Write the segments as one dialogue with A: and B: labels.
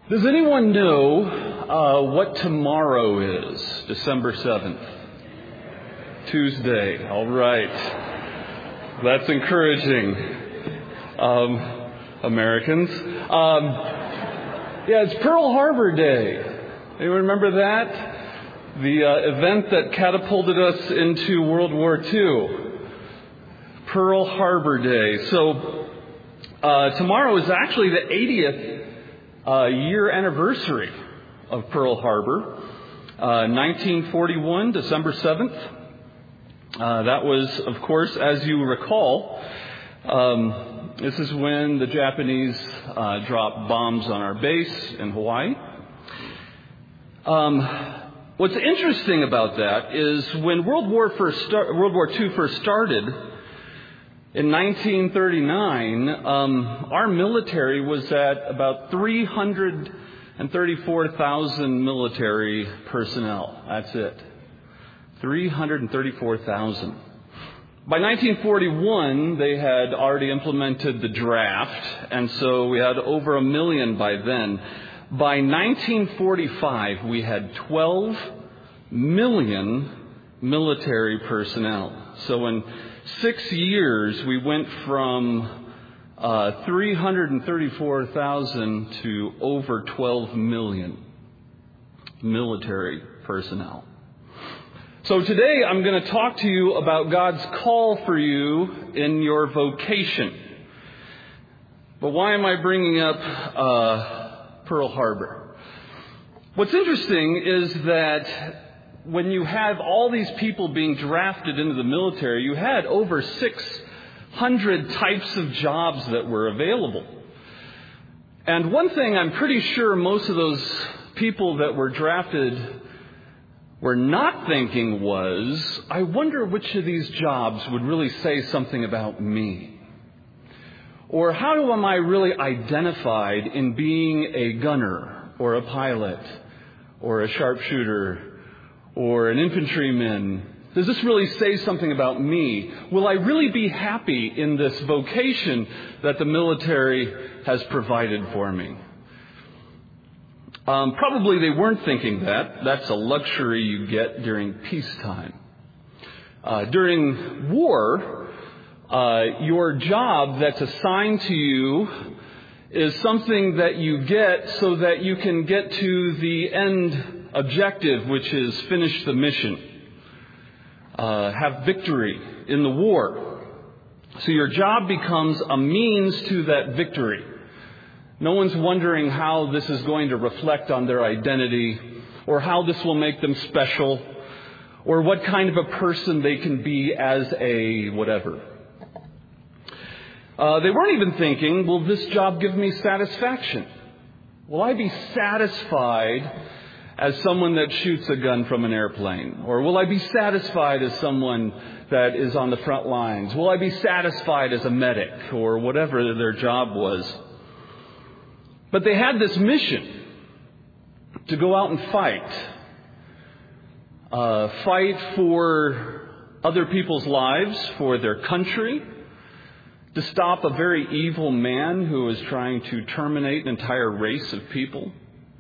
A: Does anyone know what tomorrow is? December 7th. Tuesday. All right. That's encouraging. Americans. Yeah, it's Pearl Harbor Day. Anyone remember that? The event that catapulted us into World War II. Pearl Harbor Day. So tomorrow is actually the 80th year anniversary of Pearl Harbor. 1941, December 7th. That was, of course, as you recall, this is when the Japanese dropped bombs on our base in Hawaii. What's interesting about that is when World War II first started, in 1939, our military was at about 334,000 military personnel. That's it. 334,000. By 1941, they had already implemented the draft, and so we had over 1 million by then. By 1945, we had 12 million military personnel. So in 6 years, we went from 334,000 to over 12 million military personnel. So today I'm going to talk to you about God's call for you in your vocation. But why am I bringing up Pearl Harbor? What's interesting is that when you have all these people being drafted into the military, you had over 600 types of jobs that were available. And one thing I'm pretty sure most of those people that were drafted were not thinking was, I wonder which of these jobs would really say something about me? Or how am I really identified in being a gunner or a pilot or a sharpshooter or an infantryman? Does this really say something about me? Will I really be happy in this vocation that the military has provided for me? Probably they weren't thinking that. That's a luxury you get during peacetime. During war, your job that's assigned to you is something that you get so that you can get to the end objective, which is finish the mission. Have victory in the war. So your job becomes a means to that victory. No one's wondering how this is going to reflect on their identity, or how this will make them special, or what kind of a person they can be as a whatever. They weren't even thinking, will this job give me satisfaction? Will I be satisfied as someone that shoots a gun from an airplane? Or will I be satisfied as someone that is on the front lines? Will I be satisfied as a medic, or whatever their job was? But they had this mission to go out and fight. Fight for other people's lives, for their country, to stop a very evil man who was trying to terminate an entire race of people.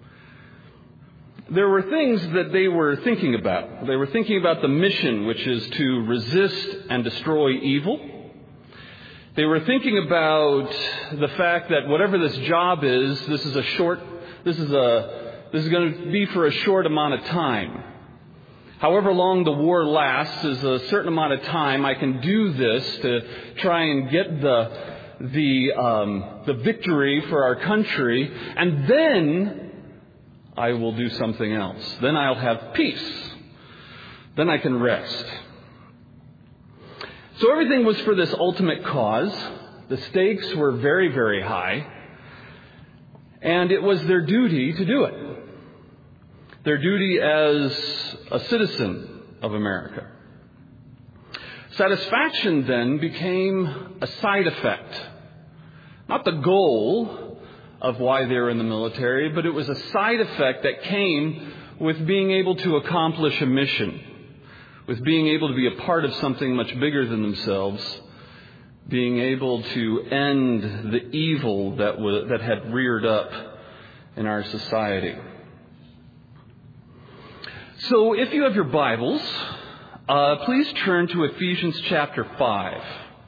A: There were things that they were thinking about. They were thinking about the mission, which is to resist and destroy evil. They were thinking about the fact that whatever this job is, this is going to be for a short amount of time. However long the war lasts is a certain amount of time. I can do this to try and get the victory for our country, and then I will do something else. Then I'll have peace. Then I can rest. So everything was for this ultimate cause. The stakes were very, very high. And it was their duty to do it. Their duty as a citizen of America. Satisfaction then became a side effect. Not the goal of why they were in the military, but it was a side effect that came with being able to accomplish a mission. With being able to be a part of something much bigger than themselves, being able to end the evil that had reared up in our society. So if you have your Bibles, please turn to Ephesians chapter 5.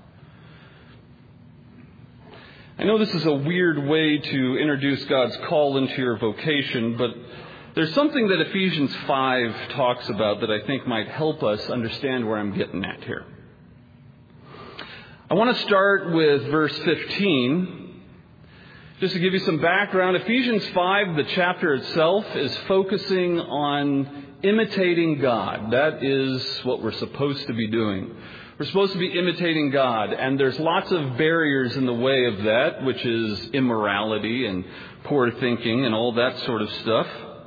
A: I know this is a weird way to introduce God's call into your vocation, but there's something that Ephesians 5 talks about that I think might help us understand where I'm getting at here. I want to start with verse 15. Just to give you some background, Ephesians 5, the chapter itself, is focusing on imitating God. That is what we're supposed to be doing. We're supposed to be imitating God, and there's lots of barriers in the way of that, which is immorality and poor thinking and all that sort of stuff.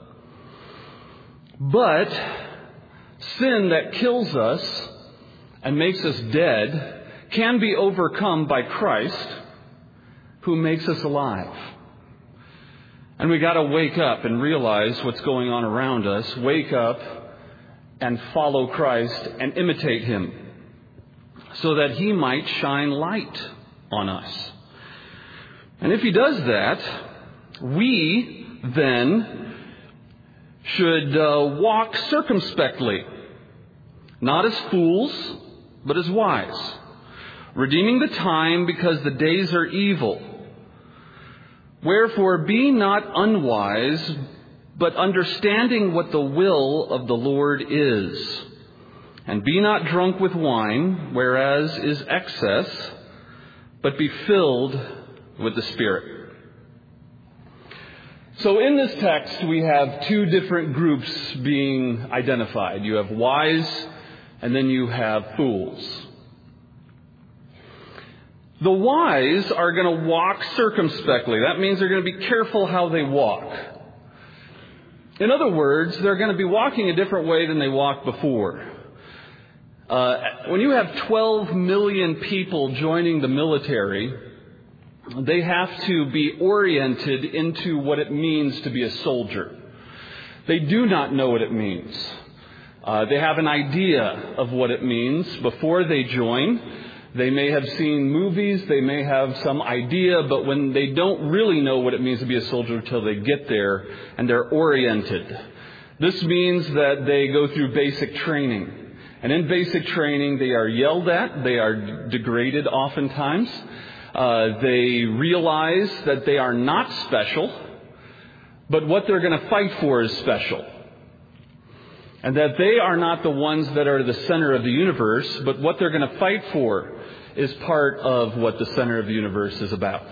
A: But sin that kills us and makes us dead can be overcome by Christ, who makes us alive. And we got to wake up and realize what's going on around us. Wake up and follow Christ and imitate Him, so that He might shine light on us. And if He does that, we then should walk circumspectly, not as fools, but as wise, redeeming the time because the days are evil. Wherefore be not unwise, but understanding what the will of the Lord is. And be not drunk with wine, whereas is excess, but be filled with the Spirit. So in this text, we have two different groups being identified. You have wise, and then you have fools. The wise are going to walk circumspectly. That means they're going to be careful how they walk. In other words, they're going to be walking a different way than they walked before. When you have 12 million people joining the military, they have to be oriented into what it means to be a soldier. They do not know what it means. They have an idea of what it means before they join. They may have seen movies, they may have some idea, but when they don't really know what it means to be a soldier until they get there and they're oriented. This means that they go through basic training. And in basic training, they are yelled at, they are degraded oftentimes. They realize that they are not special, but what they're going to fight for is special. And that they are not the ones that are the center of the universe, but what they're going to fight for is part of what the center of the universe is about.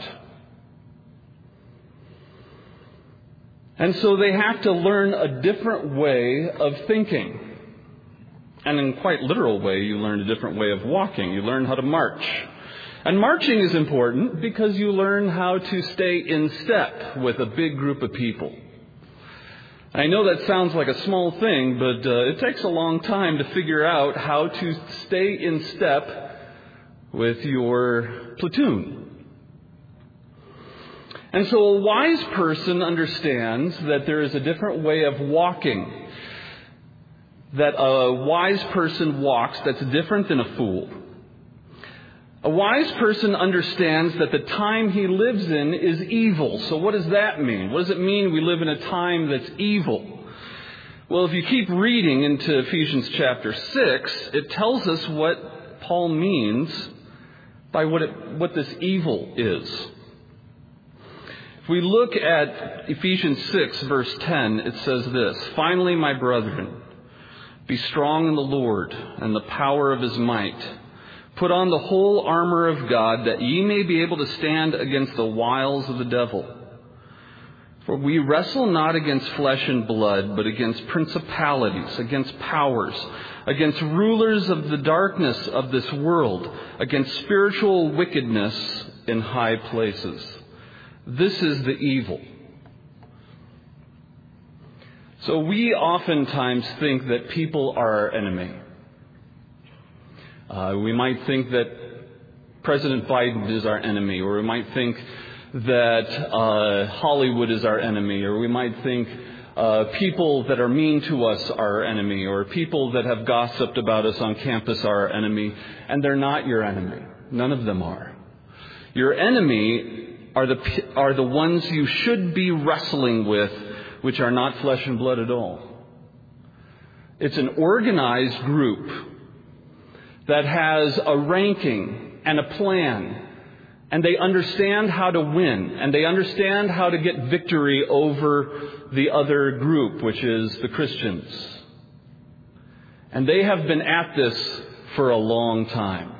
A: And so they have to learn a different way of thinking. And in quite literal way, you learn a different way of walking. You learn how to march. And marching is important because you learn how to stay in step with a big group of people. I know that sounds like a small thing, but it takes a long time to figure out how to stay in step with your platoon. And so a wise person understands that there is a different way of walking, that a wise person walks that's different than a fool. A wise person understands that the time he lives in is evil. So what does that mean? What does it mean we live in a time that's evil? Well, if you keep reading into Ephesians chapter 6, it tells us what Paul means by what this evil is. If we look at Ephesians 6, verse 10, it says this: "Finally, my brethren, be strong in the Lord and the power of His might. Put on the whole armor of God, that ye may be able to stand against the wiles of the devil. For we wrestle not against flesh and blood, but against principalities, against powers, against rulers of the darkness of this world, against spiritual wickedness in high places." This is the evil. So we oftentimes think that people are our enemy. We might think that President Biden is our enemy, or we might think that Hollywood is our enemy, or we might think people that are mean to us are our enemy, or people that have gossiped about us on campus are our enemy, and they're not your enemy. None of them are. Your enemy are the ones you should be wrestling with, which are not flesh and blood at all. It's an organized group that has a ranking and a plan, and they understand how to win, and they understand how to get victory over the other group, which is the Christians. And they have been at this for a long time.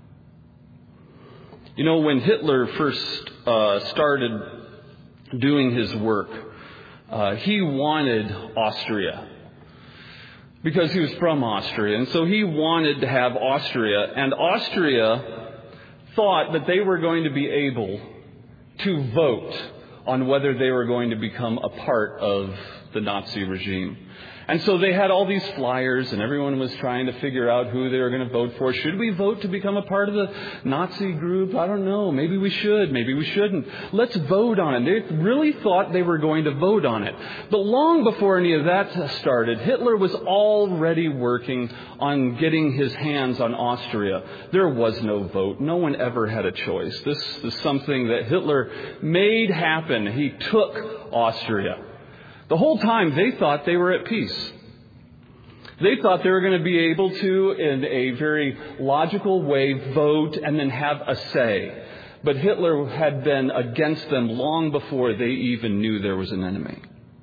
A: You know, when Hitler first started doing his work, he wanted Austria, because he was from Austria. And so he wanted to have Austria. And Austria thought that they were going to be able to vote on whether they were going to become a part of the Nazi regime. And so they had all these flyers, and everyone was trying to figure out who they were going to vote for. Should we vote to become a part of the Nazi group? I don't know. Maybe we should. Maybe we shouldn't. Let's vote on it. They really thought they were going to vote on it. But long before any of that started, Hitler was already working on getting his hands on Austria. There was no vote. No one ever had a choice. This is something that Hitler made happen. He took Austria. The whole time they thought they were at peace. They thought they were going to be able to, in a very logical way, vote and then have a say. But Hitler had been against them long before they even knew there was an enemy.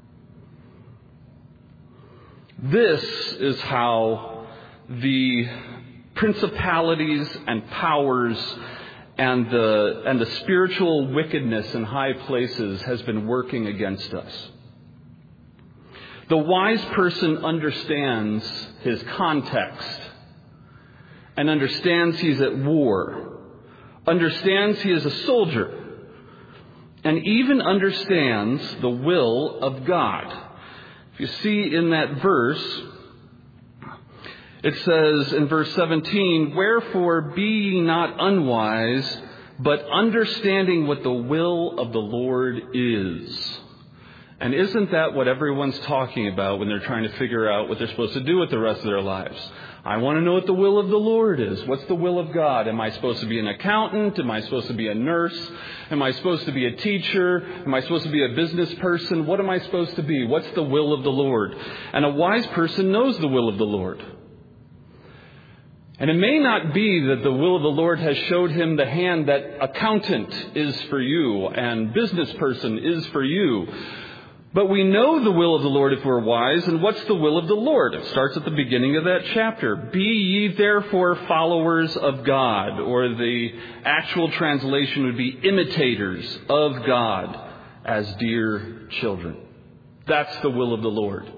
A: This is how the principalities and powers and the spiritual wickedness in high places has been working against us. The wise person understands his context and understands he's at war, understands he is a soldier, and even understands the will of God. If you see in that verse, it says in verse 17, "Wherefore be ye not unwise, but understanding what the will of the Lord is." And isn't that what everyone's talking about when they're trying to figure out what they're supposed to do with the rest of their lives? I want to know what the will of the Lord is. What's the will of God? Am I supposed to be an accountant? Am I supposed to be a nurse? Am I supposed to be a teacher? Am I supposed to be a business person? What am I supposed to be? What's the will of the Lord? And a wise person knows the will of the Lord. And it may not be that the will of the Lord has showed him the hand that accountant is for you and business person is for you. But we know the will of the Lord if we're wise. And what's the will of the Lord? It starts at the beginning of that chapter. Be ye therefore followers of God. Or the actual translation would be imitators of God as dear children. That's the will of the Lord.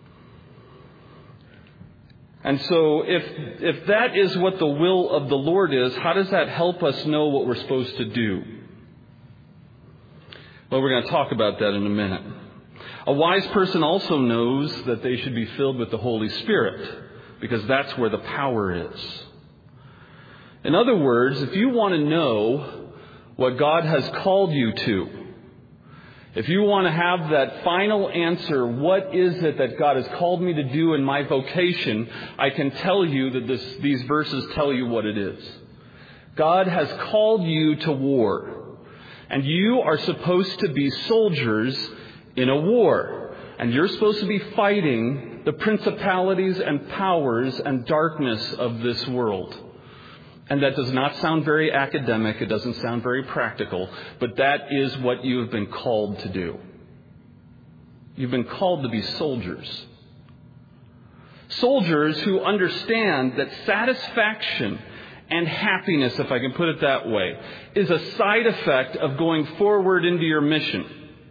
A: And so if that is what the will of the Lord is, how does that help us know what we're supposed to do? Well, we're going to talk about that in a minute. A wise person also knows that they should be filled with the Holy Spirit, because that's where the power is. In other words, if you want to know what God has called you to, if you want to have that final answer, what is it that God has called me to do in my vocation, I can tell you that these verses tell you what it is. God has called you to war, and you are supposed to be soldiers in a war. And you're supposed to be fighting the principalities and powers and darkness of this world. And that does not sound very academic. It doesn't sound very practical. But that is what you have been called to do. You've been called to be soldiers. Soldiers who understand that satisfaction and happiness, if I can put it that way, is a side effect of going forward into your mission.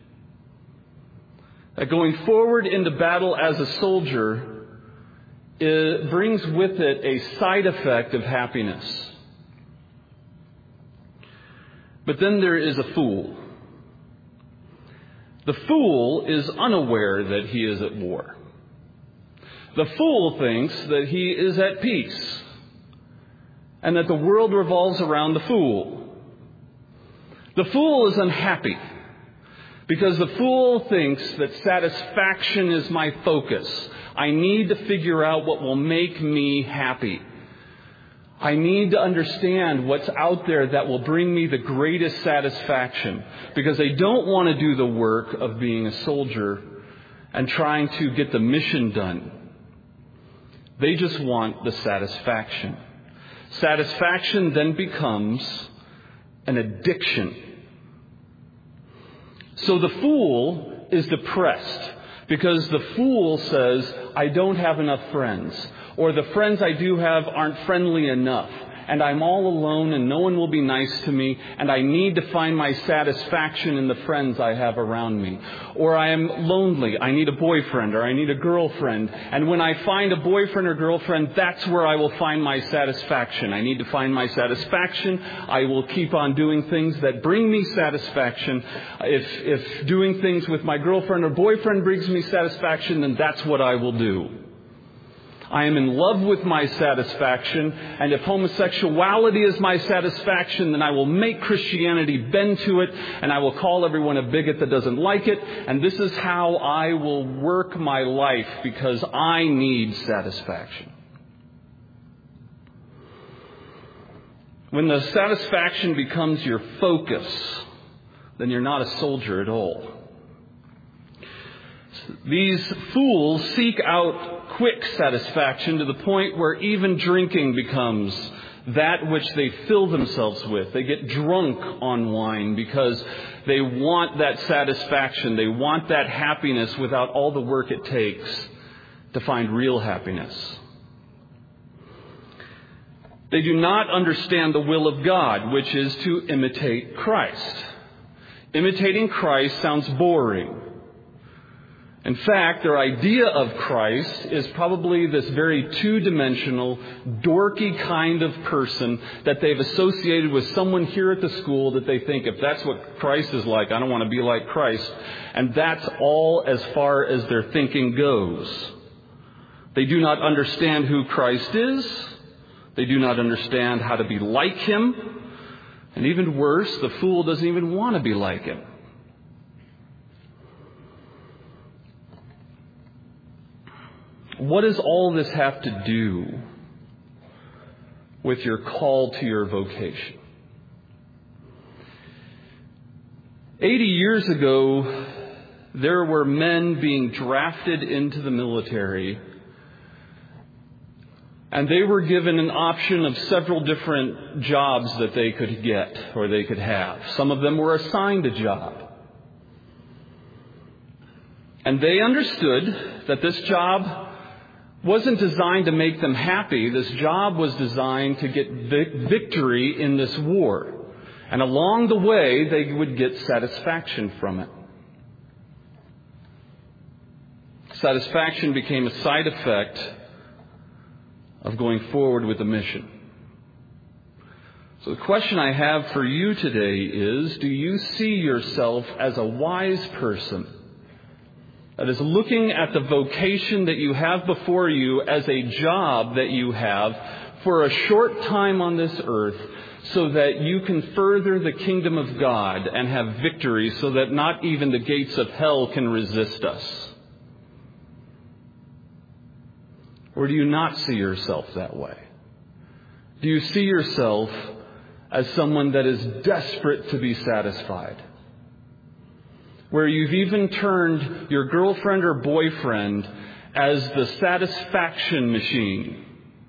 A: That going forward into battle as a soldier brings with it a side effect of happiness. But then there is a fool. The fool is unaware that he is at war. The fool thinks that he is at peace and that the world revolves around the fool. The fool is unhappy, because the fool thinks that satisfaction is my focus. I need to figure out what will make me happy. I need to understand what's out there that will bring me the greatest satisfaction, because they don't want to do the work of being a soldier and trying to get the mission done. They just want the satisfaction. Satisfaction then becomes an addiction. So the fool is depressed because the fool says, I don't have enough friends, or the friends I do have aren't friendly enough, and I'm all alone and no one will be nice to me, and I need to find my satisfaction in the friends I have around me. Or I am lonely, I need a boyfriend or I need a girlfriend, and when I find a boyfriend or girlfriend, that's where I will find my satisfaction. I need to find my satisfaction. I will keep on doing things that bring me satisfaction. If doing things with my girlfriend or boyfriend brings me satisfaction, then that's what I will do. I am in love with my satisfaction, and if homosexuality is my satisfaction, then I will make Christianity bend to it, and I will call everyone a bigot that doesn't like it, and this is how I will work my life because I need satisfaction. When the satisfaction becomes your focus, then you're not a soldier at all. These fools seek out quick satisfaction to the point where even drinking becomes that which they fill themselves with. They get drunk on wine because they want that satisfaction. They want that happiness without all the work it takes to find real happiness. They do not understand the will of God, which is to imitate Christ. Imitating Christ sounds boring. In fact, their idea of Christ is probably this very two-dimensional, dorky kind of person that they've associated with someone here at the school that they think, if that's what Christ is like, I don't want to be like Christ. And that's all as far as their thinking goes. They do not understand who Christ is. They do not understand how to be like Him. And even worse, the fool doesn't even want to be like Him. What does all this have to do with your call to your vocation? 80 years ago, there were men being drafted into the military, and they were given an option of several different jobs that they could get or they could have. Some of them were assigned a job. And they understood that this job wasn't designed to make them happy. This job was designed to get victory in this war. And along the way, they would get satisfaction from it. Satisfaction became a side effect of going forward with the mission. So the question I have for you today is, do you see yourself as a wise person that is looking at the vocation that you have before you as a job that you have for a short time on this earth so that you can further the kingdom of God and have victory so that not even the gates of hell can resist us? Or do you not see yourself that way? Do you see yourself as someone that is desperate to be satisfied? Where you've even turned your girlfriend or boyfriend as the satisfaction machine.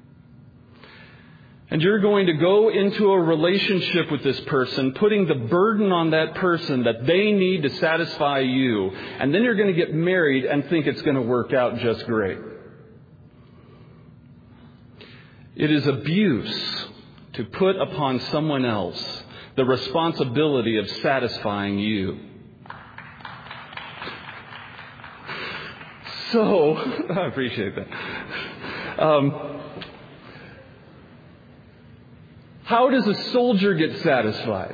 A: And you're going to go into a relationship with this person, putting the burden on that person that they need to satisfy you. And then you're going to get married and think it's going to work out just great. It is abuse to put upon someone else the responsibility of satisfying you. So, I appreciate that. How does a soldier get satisfied?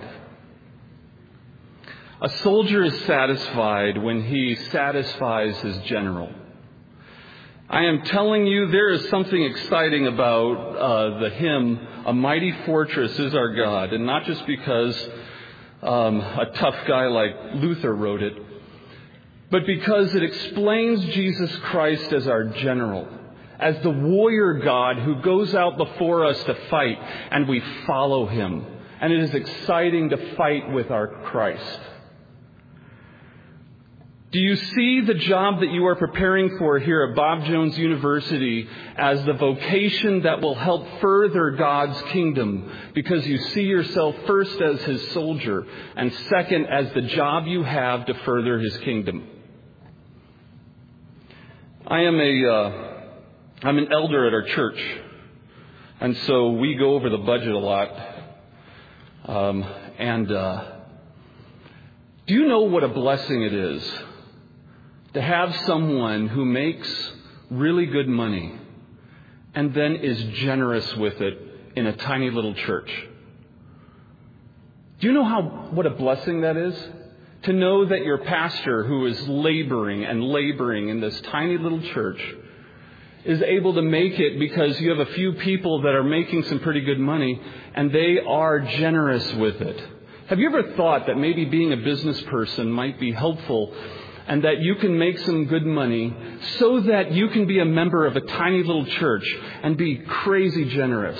A: A soldier is satisfied when he satisfies his general. I am telling you, there is something exciting about the hymn, "A Mighty Fortress is Our God," and not just because a tough guy like Luther wrote it, but because it explains Jesus Christ as our general, as the warrior God who goes out before us to fight, and we follow him. And it is exciting to fight with our Christ. Do you see the job that you are preparing for here at Bob Jones University as the vocation that will help further God's kingdom? Because you see yourself first as his soldier, and second as the job you have to further his kingdom. I'm an elder at our church, and so we go over the budget a lot. Do you know what a blessing it is to have someone who makes really good money and then is generous with it in a tiny little church? Do you know what a blessing that is? To know that your pastor, who is laboring in this tiny little church, is able to make it because you have a few people that are making some pretty good money and they are generous with it. Have you ever thought that maybe being a business person might be helpful, and that you can make some good money so that you can be a member of a tiny little church and be crazy generous?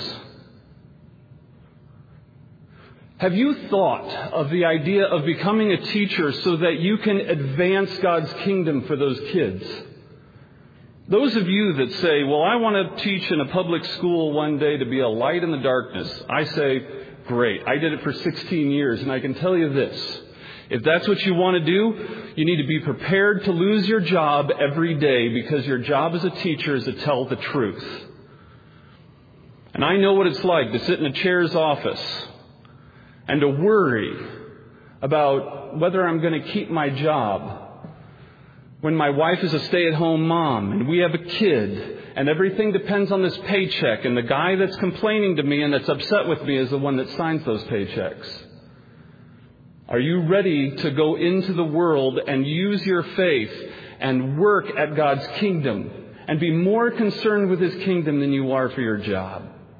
A: Have you thought of the idea of becoming a teacher so that you can advance God's kingdom for those kids? Those of you that say, well, I want to teach in a public school one day to be a light in the darkness, I say, great. I did it for 16 years, and I can tell you this. If that's what you want to do, you need to be prepared to lose your job every day, because your job as a teacher is to tell the truth. And I know what it's like to sit in a chair's office and to worry about whether I'm going to keep my job when my wife is a stay-at-home mom and we have a kid and everything depends on this paycheck, and the guy that's complaining to me and that's upset with me is the one that signs those paychecks. Are you ready to go into the world and use your faith and work at God's kingdom and be more concerned with his kingdom than you are for your job?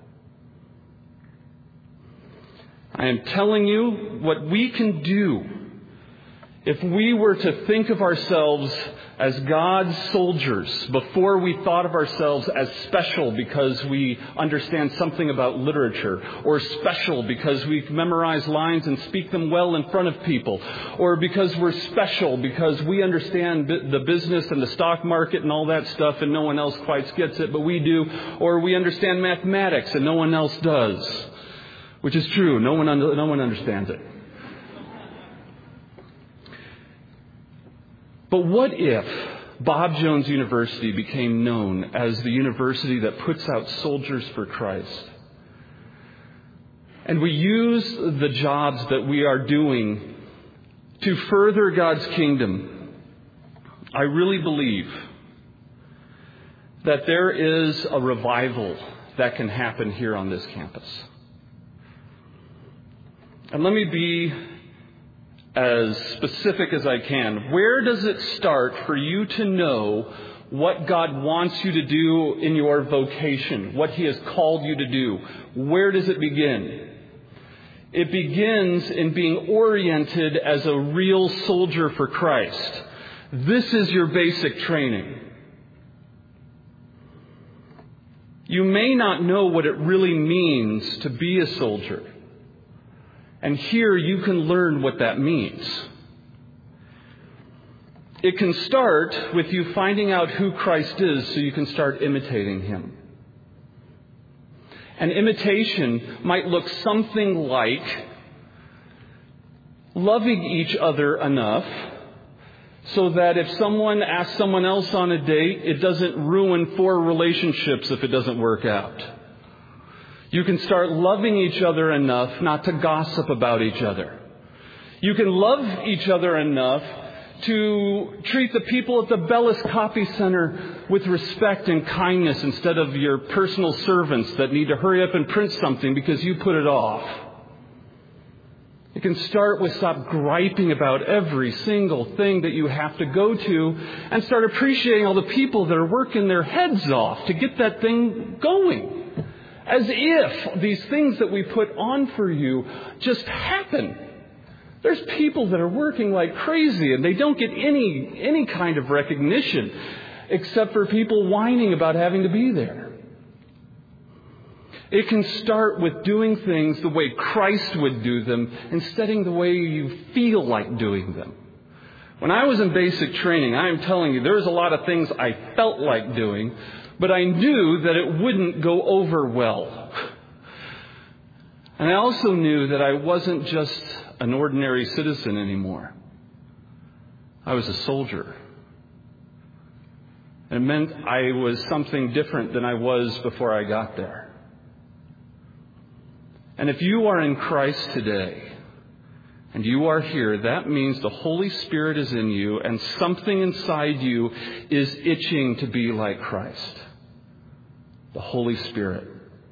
A: I am telling you what we can do if we were to think of ourselves as God's soldiers before we thought of ourselves as special because we understand something about literature, or special because we memorize lines and speak them well in front of people, or because we're special because we understand the business and the stock market and all that stuff and no one else quite gets it, but we do, or we understand mathematics and no one else does, which is true. No one understands it. But what if Bob Jones University became known as the university that puts out soldiers for Christ? And we use the jobs that we are doing to further God's kingdom. I really believe that there is a revival that can happen here on this campus. And let me be as specific as I can. Where does it start for you to know what God wants you to do in your vocation, what he has called you to do? Where does it begin? It begins in being oriented as a real soldier for Christ. This is your basic training. You may not know what it really means to be a soldier. And here you can learn what that means. It can start with you finding out who Christ is so you can start imitating him. And imitation might look something like loving each other enough so that if someone asks someone else on a date, it doesn't ruin 4 relationships if it doesn't work out. You can start loving each other enough not to gossip about each other. You can love each other enough to treat the people at the Bellis Copy Center with respect and kindness instead of your personal servants that need to hurry up and print something because you put it off. You can start with stop griping about every single thing that you have to go to and start appreciating all the people that are working their heads off to get that thing going. As if these things that we put on for you just happen. There's people that are working like crazy and they don't get any kind of recognition. except for people whining about having to be there. It can start with doing things the way Christ would do them instead of the way you feel like doing them. When I was in basic training, I am telling you, there's a lot of things I felt like doing, but I knew that it wouldn't go over well. And I also knew that I wasn't just an ordinary citizen anymore. I was a soldier. It meant I was something different than I was before I got there. And if you are in Christ today, and you are here, that means the Holy Spirit is in you, and something inside you is itching to be like Christ. The Holy Spirit.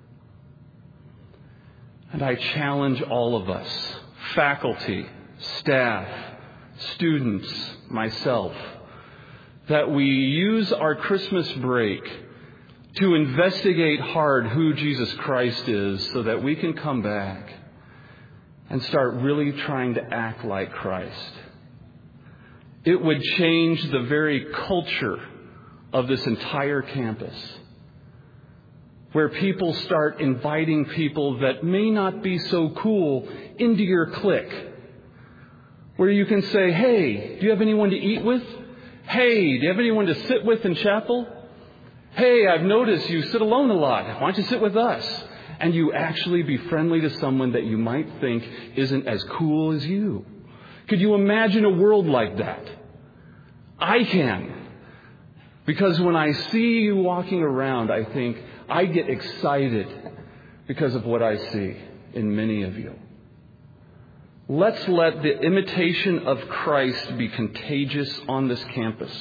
A: And I challenge all of us, faculty, staff, students, myself, that we use our Christmas break to investigate hard who Jesus Christ is so that we can come back and start really trying to act like Christ. It would change the very culture of this entire campus, where people start inviting people that may not be so cool into your clique, where you can say, hey, do you have anyone to eat with? Hey, do you have anyone to sit with in chapel? Hey, I've noticed you sit alone a lot. Why don't you sit with us? And you actually be friendly to someone that you might think isn't as cool as you. Could you imagine a world like that? I can. Because when I see you walking around, I think I get excited because of what I see in many of you. Let's let the imitation of Christ be contagious on this campus.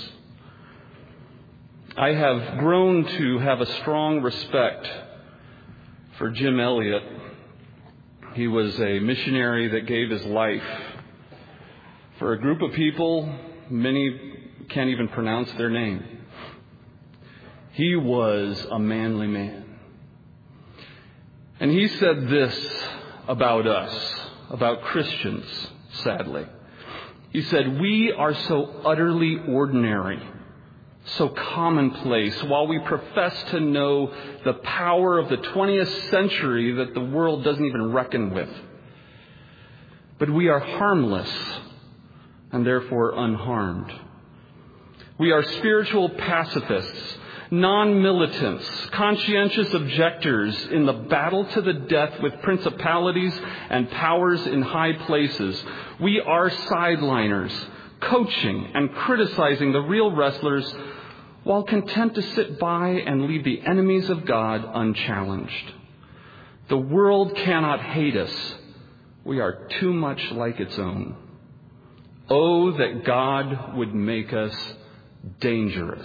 A: I have grown to have a strong respect for Jim Elliot. He was a missionary that gave his life for a group of people, many can't even pronounce their name. He was a manly man. And he said this about us, about Christians, sadly. He said, we are so utterly ordinary, so commonplace, while we profess to know the power of the 20th century that the world doesn't even reckon with. But we are harmless and therefore unharmed. We are spiritual pacifists, non-militants, conscientious objectors in the battle to the death with principalities and powers in high places. We are sideliners, coaching and criticizing the real wrestlers while content to sit by and leave the enemies of God unchallenged. The world cannot hate us. We are too much like its own. Oh, that God would make us dangerous.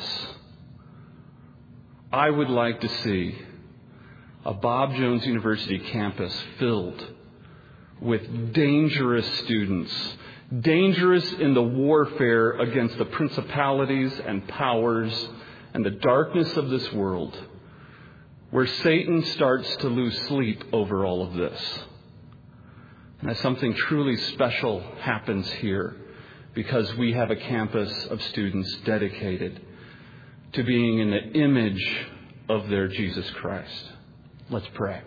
A: I would like to see a Bob Jones University campus filled with dangerous students, dangerous in the warfare against the principalities and powers and the darkness of this world, where Satan starts to lose sleep over all of this. And that something truly special happens here because we have a campus of students dedicated to being in the image of their Jesus Christ. Let's pray.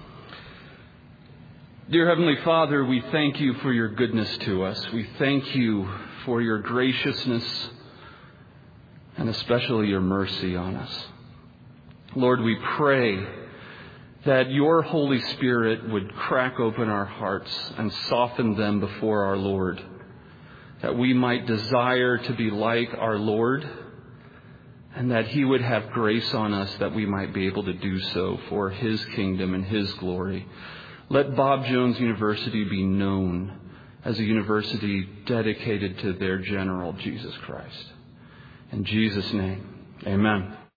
A: Dear Heavenly Father, we thank you for your goodness to us. We thank you for your graciousness and especially your mercy on us. Lord, we pray that your Holy Spirit would crack open our hearts and soften them before our Lord, that we might desire to be like our Lord, and that he would have grace on us that we might be able to do so for his kingdom and his glory. Let Bob Jones University be known as a university dedicated to their general, Jesus Christ. In Jesus' name, amen.